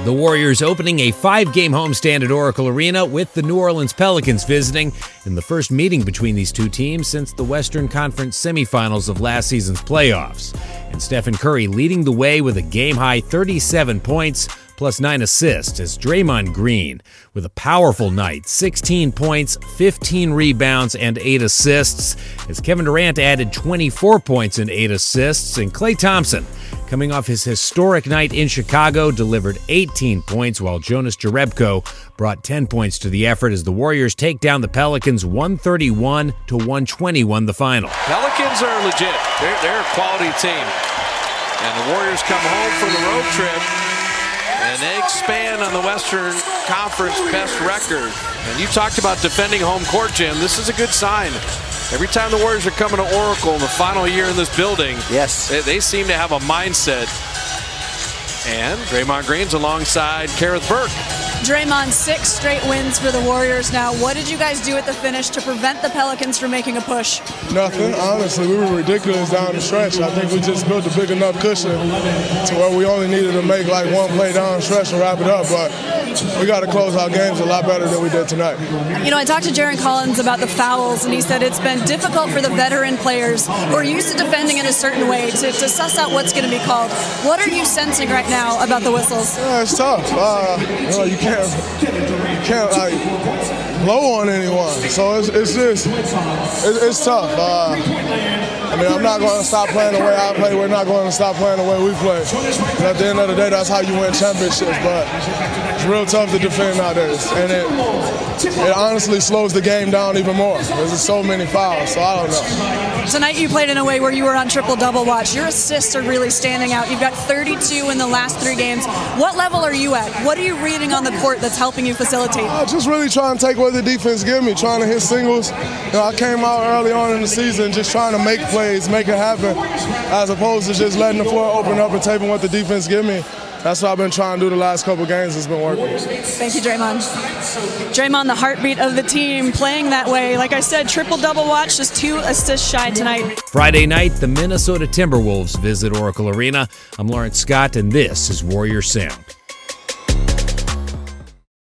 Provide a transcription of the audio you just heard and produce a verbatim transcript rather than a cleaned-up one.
The Warriors opening a five-game homestand at Oracle Arena with the New Orleans Pelicans visiting in the first meeting between these two teams since the Western Conference semifinals of last season's playoffs. And Stephen Curry leading the way with a game-high thirty-seven points plus nine assists as Draymond Green with a powerful night, sixteen points, fifteen rebounds, and eight assists as Kevin Durant added twenty-four points and eight assists, and Klay Thompson, coming off his historic night in Chicago, delivered eighteen points, while Jonas Jerebko brought ten points to the effort as the Warriors take down the Pelicans one thirty-one to one twenty-one the final. Pelicans are legit. They're, they're a quality team. And the Warriors come home from the road trip, and they expand on the Western Conference best record. And you talked about defending home court, Jim. This is a good sign. Every time the Warriors are coming to Oracle in the final year in this building, yes, they, they seem to have a mindset. And Draymond Green's alongside Kerith Burke. Draymond, six straight wins for the Warriors now. What did you guys do at the finish to prevent the Pelicans from making a push? Nothing. Honestly, we were ridiculous down the stretch. I think we just built a big enough cushion to where we only needed to make like one play down the stretch and wrap it up. But we got to close our games a lot better than we did tonight. You know, I talked to Jarron Collins about the fouls, and he said it's been difficult for the veteran players who are used to defending in a certain way to, to suss out what's going to be called. What are you sensing right now about the whistles? Yeah, it's tough. Uh, you know, you can't, you can't like blow on anyone. So it's, it's just, it's, it's tough. Uh, I mean, I'm not going to stop playing the way I play. We're not going to stop playing the way we play. And at the end of the day, that's how you win championships. But it's real tough to defend nowadays. And it, it honestly slows the game down even more. There's so many fouls, so I don't know. Tonight you played in a way where you were on triple-double watch. Your assists are really standing out. You've got thirty-two in the last three games. What level are you at? What are you reading on the court that's helping you facilitate? Uh, just really trying to take what the defense give me, trying to hit singles. You know, I came out early on in the season just trying to make plays, make it happen, as opposed to just letting the floor open up and taking what the defense give me. That's what I've been trying to do the last couple games. It's been working. Thank you, Draymond. Draymond, the heartbeat of the team, playing that way. Like I said, triple-double watch, just two assists shy tonight. Friday night, the Minnesota Timberwolves visit Oracle Arena. I'm Lawrence Scott, and this is Warrior Sound.